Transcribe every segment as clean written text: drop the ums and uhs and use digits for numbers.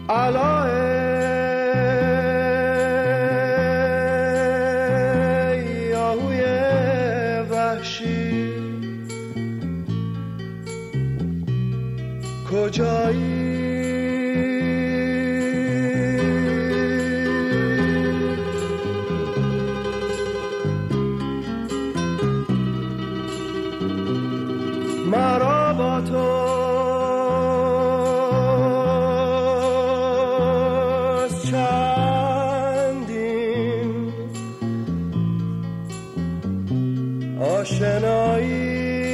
علای آهوی وحشی کجایی؟ مرا با توست چندین آشنایی،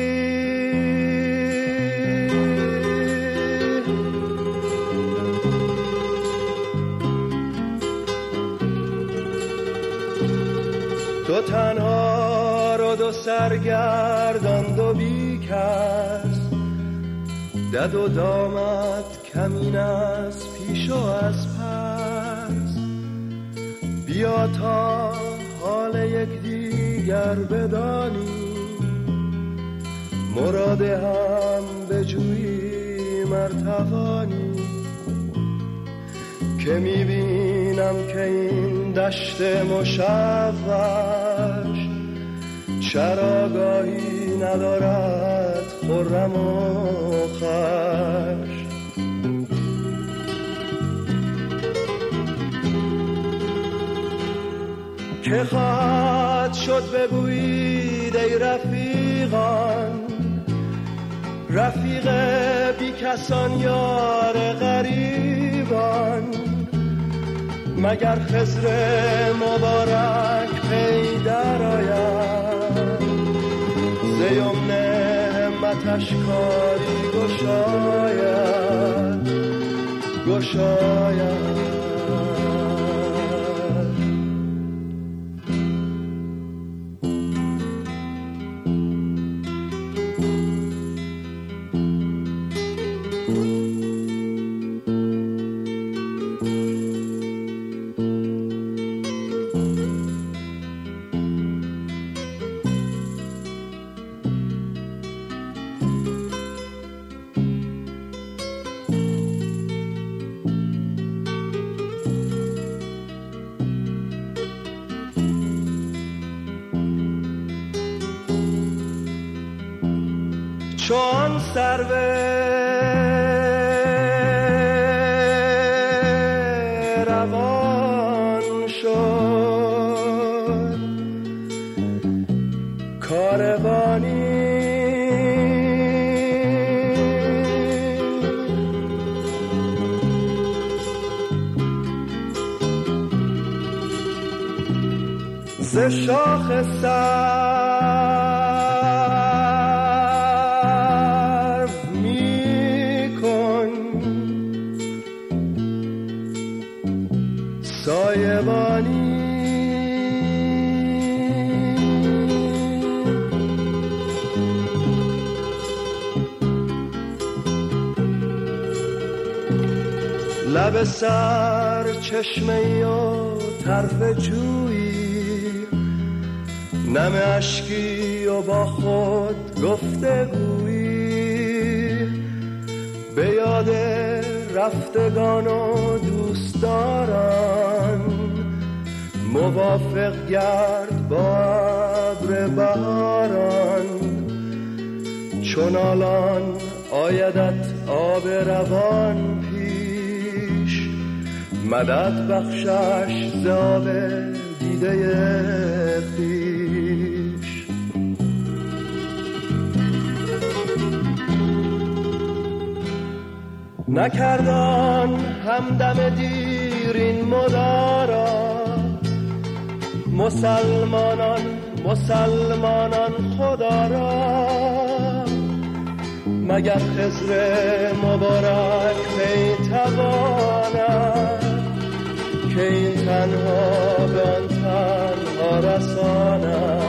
دو تنها رو دو سرگردان دو بیکس، دد و دامت کمین از پیش و از پس، بیا تا حال یک دیگر بدانی، مراد هم بجویی مرتوانی، که میبینم که این دشت مشوش چراگاهی ندارد خرم و خوش. که خواهد شد بگویید ای رفیقان، رفیق بی کسان یار غریبان، مگر خضر مبارک پی در آید، ز یمن همتش کاری گشاید گشاید. چون سرو روان شد کاروانی، ز شاخ سایبانی، لب سر چشمه‌ای و طرف جویی، نم اشکی و با خود گفتگویی، به یاد رفتگان و دوستداران، موافق گرد با ابر بهاران، چون الان آیدت آب روان پیش، مدد بخشش ز آب دیده خویش. نکردان همدم دیر این مدارا، مسلمانان خدا را، مگر خضر مبارک پی تواند، که این تنها به آن تنها رساند.